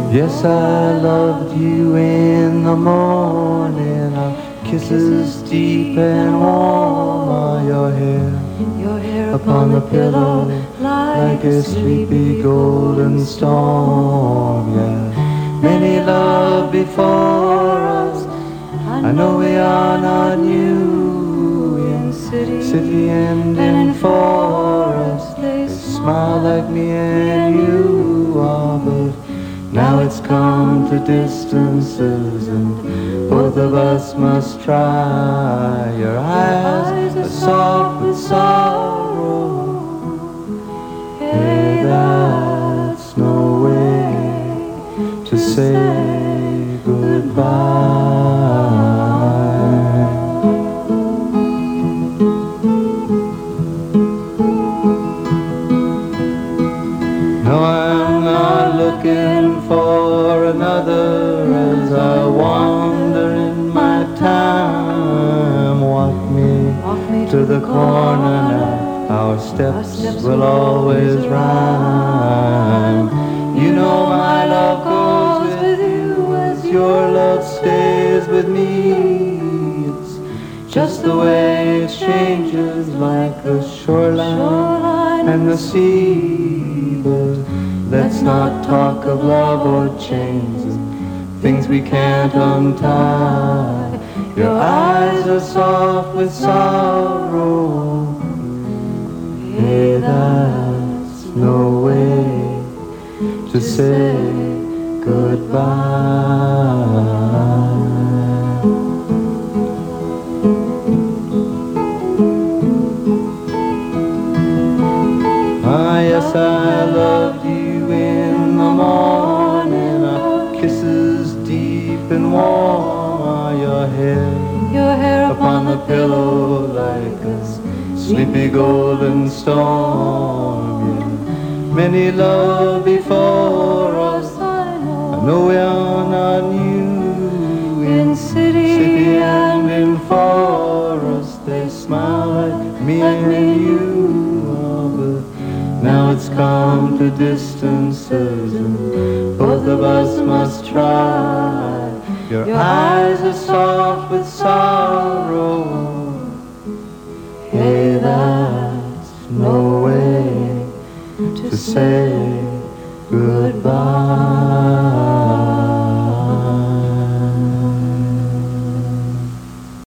Yes, I loved you in the morning. Our kisses deep and warm are your hair upon the pillow like a sleepy golden storm. Yeah, many love before us. I know we are not new in city and in forest. They smile like me and you are, but now it's come to distances and both of us must try. Your eyes are soft with sorrow. Hey, that's no way to say goodbye. No, I'm not looking for another as I wander in my time. Walk me to the corner now, our steps will always rhyme. You know my love goes with you as your love stays with me. It's just the way it changes like the shoreline and the sea. But let's not talk of love or chains and things we can't untie. Your eyes are soft with sorrow. Hey, that's no way to say goodbye. Ah, yes, I loved you in the morning. Our kisses deep and warm are your hair upon the pillow like a sleepy golden storm. Yeah. Many love before us. I know we are not new in city and in forest. They smile like me and you are, but now it's come to distances and both of us must try. Your eyes are soft with sorrow. Hey, that's no way to say